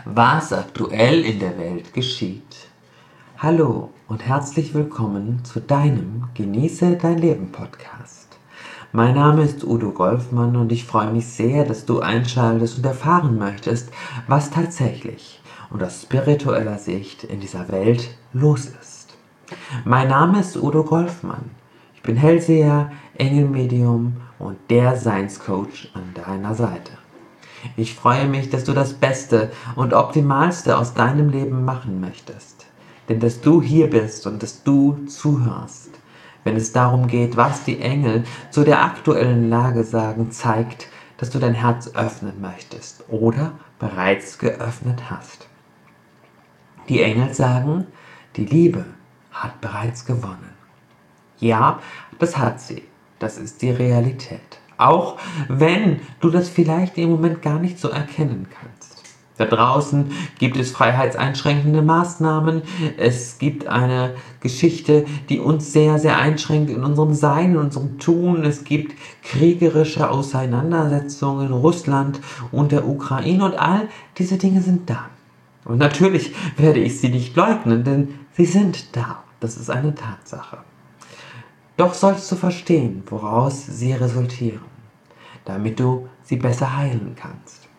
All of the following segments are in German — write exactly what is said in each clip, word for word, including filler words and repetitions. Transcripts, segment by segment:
was aktuell in der Welt geschieht. Hallo und herzlich willkommen zu deinem Genieße dein Leben Podcast. Mein Name ist Udo Golfmann und ich freue mich sehr, dass du einschaltest und erfahren möchtest, was tatsächlich und aus spiritueller Sicht in dieser Welt los ist. Mein Name ist Udo Golfmann. Ich bin Hellseher, Engelmedium und der Seinscoach an deiner Seite. Ich freue mich, dass du das Beste und Optimalste aus deinem Leben machen möchtest. Denn dass du hier bist und dass du zuhörst, wenn es darum geht, was die Engel zu der aktuellen Lage sagen, zeigt, dass du dein Herz öffnen möchtest oder bereits geöffnet hast. Die Engel sagen, die Liebe hat bereits gewonnen. Ja, das hat sie. Das ist die Realität. Auch wenn du das vielleicht im Moment gar nicht so erkennen kannst. Da draußen gibt es freiheitseinschränkende Maßnahmen. Es gibt eine Geschichte, die uns sehr, sehr einschränkt in unserem Sein, in unserem Tun. Es gibt kriegerische Auseinandersetzungen in Russland und der Ukraine und all diese Dinge sind da. Und natürlich werde ich sie nicht leugnen, denn sie sind da. Das ist eine Tatsache. Doch sollst du verstehen, woraus sie resultieren, damit du sie besser heilen kannst.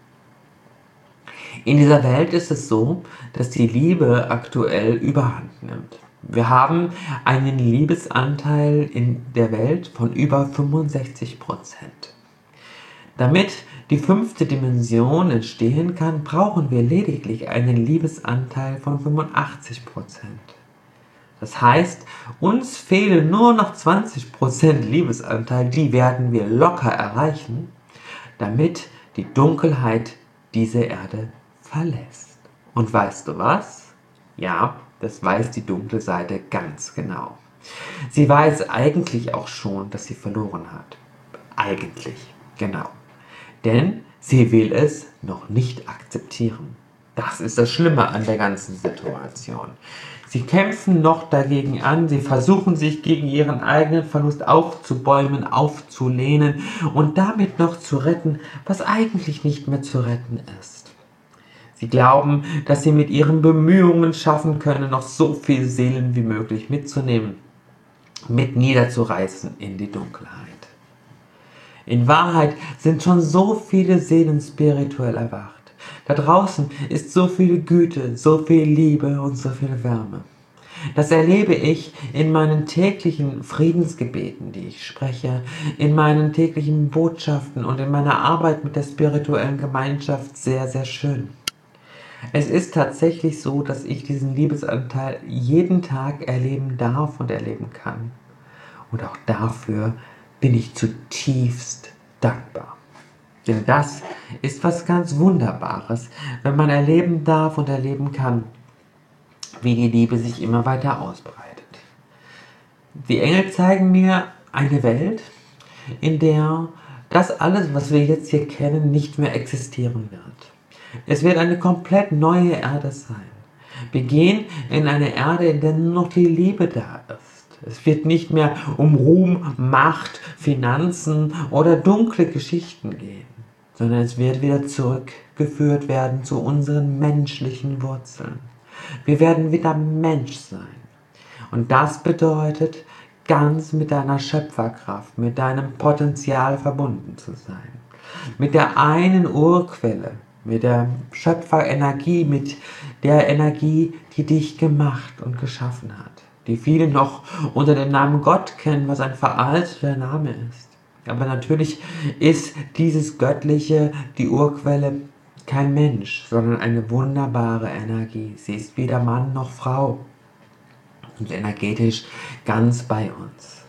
In dieser Welt ist es so, dass die Liebe aktuell überhand nimmt. Wir haben einen Liebesanteil in der Welt von über fünfundsechzig Prozent. Damit die fünfte Dimension entstehen kann, brauchen wir lediglich einen Liebesanteil von fünfundachtzig Prozent. Das heißt, uns fehlen nur noch zwanzig Prozent Liebesanteil, die werden wir locker erreichen, damit die Dunkelheit diese Erde verlässt. Und weißt du was? Ja, das weiß die dunkle Seite ganz genau. Sie weiß eigentlich auch schon, dass sie verloren hat. Eigentlich, genau. Denn sie will es noch nicht akzeptieren. Das ist das Schlimme an der ganzen Situation. Sie kämpfen noch dagegen an, sie versuchen sich gegen ihren eigenen Verlust aufzubäumen, aufzulehnen und damit noch zu retten, was eigentlich nicht mehr zu retten ist. Sie glauben, dass sie mit ihren Bemühungen schaffen können, noch so viele Seelen wie möglich mitzunehmen, mit niederzureißen in die Dunkelheit. In Wahrheit sind schon so viele Seelen spirituell erwacht. Da draußen ist so viel Güte, so viel Liebe und so viel Wärme. Das erlebe ich in meinen täglichen Friedensgebeten, die ich spreche, in meinen täglichen Botschaften und in meiner Arbeit mit der spirituellen Gemeinschaft sehr, sehr schön. Es ist tatsächlich so, dass ich diesen Liebesanteil jeden Tag erleben darf und erleben kann. Und auch dafür bin ich zutiefst dankbar. Denn das ist was ganz Wunderbares, wenn man erleben darf und erleben kann, wie die Liebe sich immer weiter ausbreitet. Die Engel zeigen mir eine Welt, in der das alles, was wir jetzt hier kennen, nicht mehr existieren wird. Es wird eine komplett neue Erde sein. Wir gehen in eine Erde, in der nur noch die Liebe da ist. Es wird nicht mehr um Ruhm, Macht, Finanzen oder dunkle Geschichten gehen, sondern es wird wieder zurückgeführt werden zu unseren menschlichen Wurzeln. Wir werden wieder Mensch sein. Und das bedeutet, ganz mit deiner Schöpferkraft, mit deinem Potenzial verbunden zu sein. Mit der einen Urquelle, mit der Schöpferenergie, mit der Energie, die dich gemacht und geschaffen hat. Die viele noch unter dem Namen Gott kennen, was ein veralteter Name ist. Aber natürlich ist dieses Göttliche, die Urquelle, kein Mensch, sondern eine wunderbare Energie. Sie ist weder Mann noch Frau und energetisch ganz bei uns.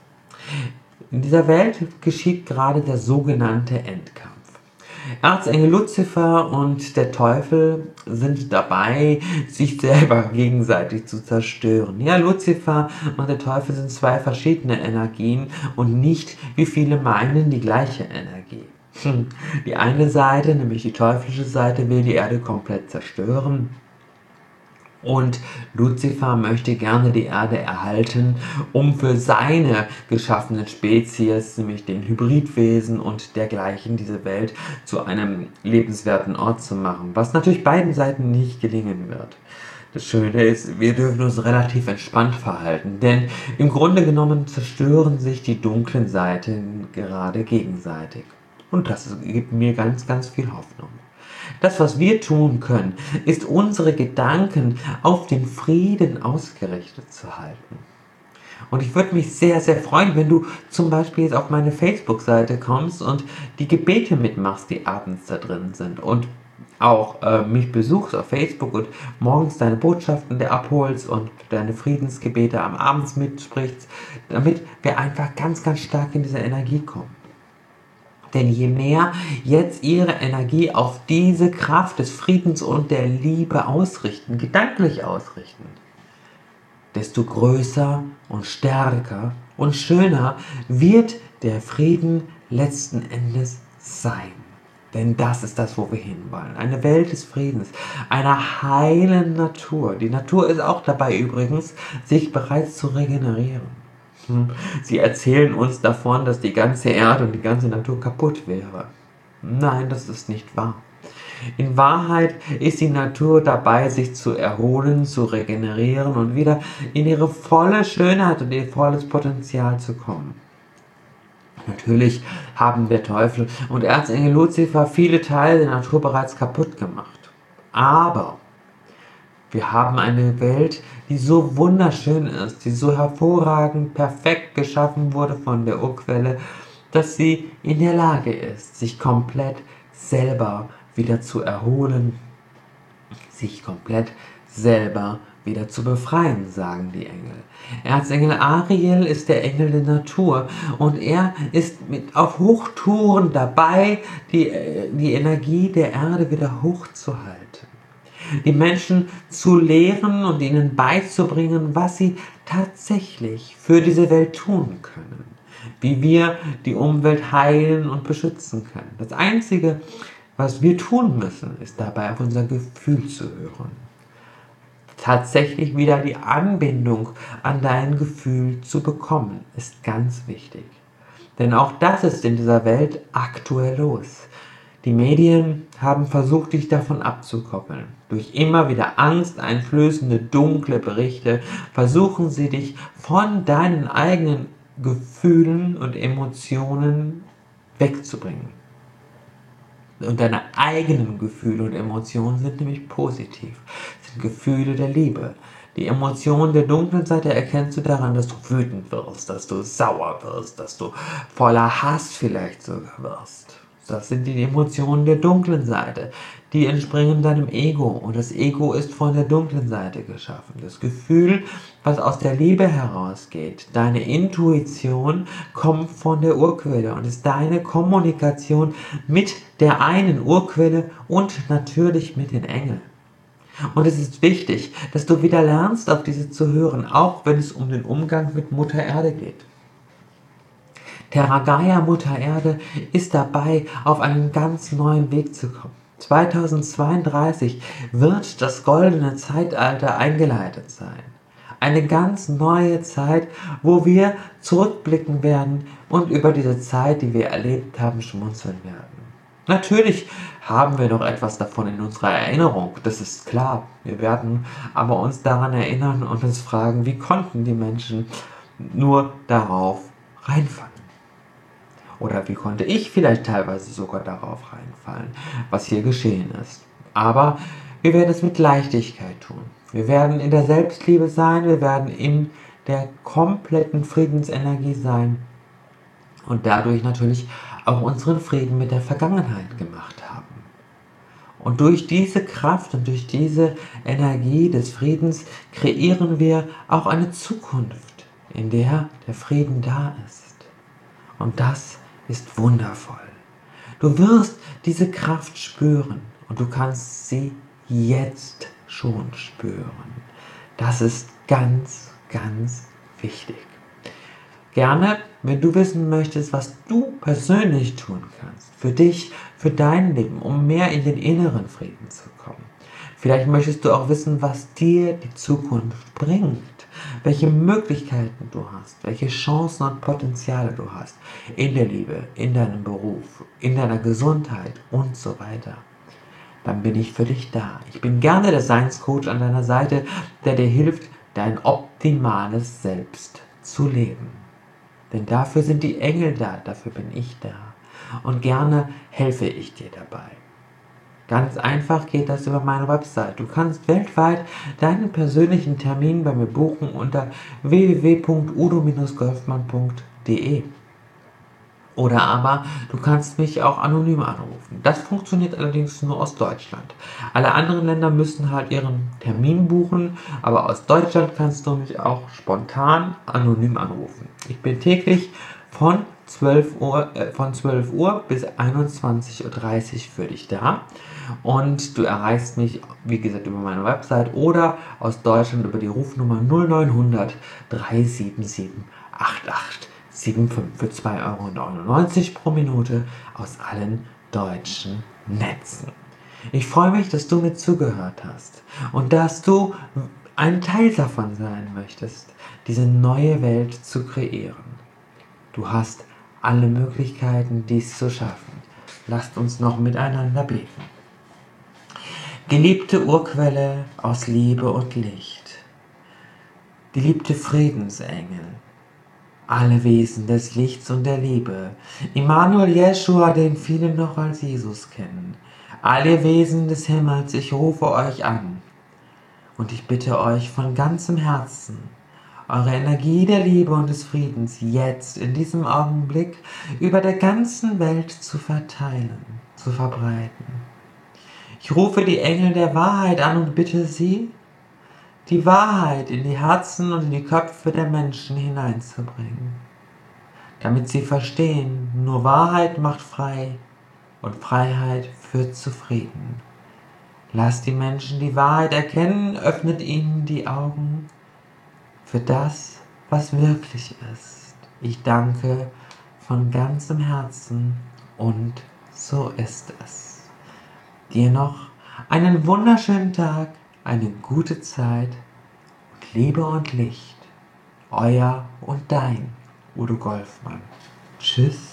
In dieser Welt geschieht gerade der sogenannte Endkampf. Erzengel Luzifer und der Teufel sind dabei, sich selber gegenseitig zu zerstören. Ja, Luzifer und der Teufel sind zwei verschiedene Energien und nicht, wie viele meinen, die gleiche Energie. Die eine Seite, nämlich die teuflische Seite, will die Erde komplett zerstören. Und Luzifer möchte gerne die Erde erhalten, um für seine geschaffenen Spezies, nämlich den Hybridwesen und dergleichen, diese Welt zu einem lebenswerten Ort zu machen, was natürlich beiden Seiten nicht gelingen wird. Das Schöne ist, wir dürfen uns relativ entspannt verhalten, denn im Grunde genommen zerstören sich die dunklen Seiten gerade gegenseitig. Und das gibt mir ganz, ganz viel Hoffnung. Das, was wir tun können, ist unsere Gedanken auf den Frieden ausgerichtet zu halten. Und ich würde mich sehr, sehr freuen, wenn du zum Beispiel jetzt auf meine Facebook-Seite kommst und die Gebete mitmachst, die abends da drin sind. Und auch äh, mich besuchst auf Facebook und morgens deine Botschaften der abholst und deine Friedensgebete am Abend mitsprichst, damit wir einfach ganz, ganz stark in diese Energie kommen. Denn je mehr jetzt ihre Energie auf diese Kraft des Friedens und der Liebe ausrichten, gedanklich ausrichten, desto größer und stärker und schöner wird der Frieden letzten Endes sein. Denn das ist das, wo wir hinwollen. Eine Welt des Friedens, einer heilen Natur. Die Natur ist auch dabei übrigens, sich bereits zu regenerieren. Sie erzählen uns davon, dass die ganze Erde und die ganze Natur kaputt wäre. Nein, das ist nicht wahr. In Wahrheit ist die Natur dabei, sich zu erholen, zu regenerieren und wieder in ihre volle Schönheit und ihr volles Potenzial zu kommen. Natürlich haben der Teufel und Erzengel Luzifer viele Teile der Natur bereits kaputt gemacht. Aber wir haben eine Welt, die so wunderschön ist, die so hervorragend, perfekt geschaffen wurde von der Urquelle, dass sie in der Lage ist, sich komplett selber wieder zu erholen, sich komplett selber wieder zu befreien, sagen die Engel. Erzengel Ariel ist der Engel der Natur und er ist mit auf Hochtouren dabei, die, die Energie der Erde wieder hochzuhalten. Die Menschen zu lehren und ihnen beizubringen, was sie tatsächlich für diese Welt tun können. Wie wir die Umwelt heilen und beschützen können. Das Einzige, was wir tun müssen, ist dabei auf unser Gefühl zu hören. Tatsächlich wieder die Anbindung an dein Gefühl zu bekommen, ist ganz wichtig. Denn auch das ist in dieser Welt aktuell los. Die Medien haben versucht, dich davon abzukoppeln. Durch immer wieder angsteinflößende, dunkle Berichte versuchen sie dich von deinen eigenen Gefühlen und Emotionen wegzubringen. Und deine eigenen Gefühle und Emotionen sind nämlich positiv, sind Gefühle der Liebe. Die Emotionen der dunklen Seite erkennst du daran, dass du wütend wirst, dass du sauer wirst, dass du voller Hass vielleicht sogar wirst. Das sind die Emotionen der dunklen Seite. Die entspringen deinem Ego und das Ego ist von der dunklen Seite geschaffen. Das Gefühl, was aus der Liebe herausgeht, deine Intuition kommt von der Urquelle und ist deine Kommunikation mit der einen Urquelle und natürlich mit den Engeln. Und es ist wichtig, dass du wieder lernst, auf diese zu hören, auch wenn es um den Umgang mit Mutter Erde geht. Terra Gaia, Mutter Erde, ist dabei, auf einen ganz neuen Weg zu kommen. zweitausendzweiunddreißig wird das goldene Zeitalter eingeleitet sein. Eine ganz neue Zeit, wo wir zurückblicken werden und über diese Zeit, die wir erlebt haben, schmunzeln werden. Natürlich haben wir noch etwas davon in unserer Erinnerung, das ist klar. Wir werden aber uns daran erinnern und uns fragen, wie konnten die Menschen nur darauf reinfallen? Oder wie konnte ich vielleicht teilweise sogar darauf reinfallen, was hier geschehen ist. Aber wir werden es mit Leichtigkeit tun. Wir werden in der Selbstliebe sein, wir werden in der kompletten Friedensenergie sein und dadurch natürlich auch unseren Frieden mit der Vergangenheit gemacht haben. Und durch diese Kraft und durch diese Energie des Friedens kreieren wir auch eine Zukunft, in der der Frieden da ist. Und das ist wundervoll. Du wirst diese Kraft spüren und du kannst sie jetzt schon spüren. Das ist ganz, ganz wichtig. Gerne, wenn du wissen möchtest, was du persönlich tun kannst, für dich, für dein Leben, um mehr in den inneren Frieden zu kommen, Vielleicht möchtest du auch wissen, was dir die Zukunft bringt, welche Möglichkeiten du hast, welche Chancen und Potenziale du hast in der Liebe, in deinem Beruf, in deiner Gesundheit und so weiter. Dann bin ich für dich da. Ich bin gerne der Science Coach an deiner Seite, der dir hilft, dein optimales Selbst zu leben. Denn dafür sind die Engel da, dafür bin ich da. Und gerne helfe ich dir dabei. Ganz einfach geht das über meine Website. Du kannst weltweit deinen persönlichen Termin bei mir buchen unter w w w punkt udo Bindestrich golfmann punkt de. Oder aber du kannst mich auch anonym anrufen. Das funktioniert allerdings nur aus Deutschland. Alle anderen Länder müssen halt ihren Termin buchen, aber aus Deutschland kannst du mich auch spontan anonym anrufen. Ich bin täglich von zwölf Uhr, äh, von zwölf Uhr bis einundzwanzig Uhr dreißig für dich da. Und du erreichst mich, wie gesagt, über meine Website oder aus Deutschland über die Rufnummer null neunhundert drei sieben sieben acht acht sieben fünf für zwei Euro neunundneunzig pro Minute aus allen deutschen Netzen. Ich freue mich, dass du mir zugehört hast und dass du ein Teil davon sein möchtest, diese neue Welt zu kreieren. Du hast alle Möglichkeiten, dies zu schaffen. Lasst uns noch miteinander beten. Geliebte Urquelle aus Liebe und Licht, geliebte Friedensengel, alle Wesen des Lichts und der Liebe, Immanuel Jeschua, den viele noch als Jesus kennen, alle Wesen des Himmels, ich rufe euch an und ich bitte euch von ganzem Herzen, eure Energie der Liebe und des Friedens jetzt in diesem Augenblick über der ganzen Welt zu verteilen, zu verbreiten. Ich rufe die Engel der Wahrheit an und bitte sie, die Wahrheit in die Herzen und in die Köpfe der Menschen hineinzubringen, damit sie verstehen, nur Wahrheit macht frei und Freiheit führt zu Frieden. Lasst die Menschen die Wahrheit erkennen, öffnet ihnen die Augen für das, was wirklich ist. Ich danke von ganzem Herzen und so ist es. Dir noch einen wunderschönen Tag, eine gute Zeit und Liebe und Licht. Euer und dein Udo Golfmann. Tschüss.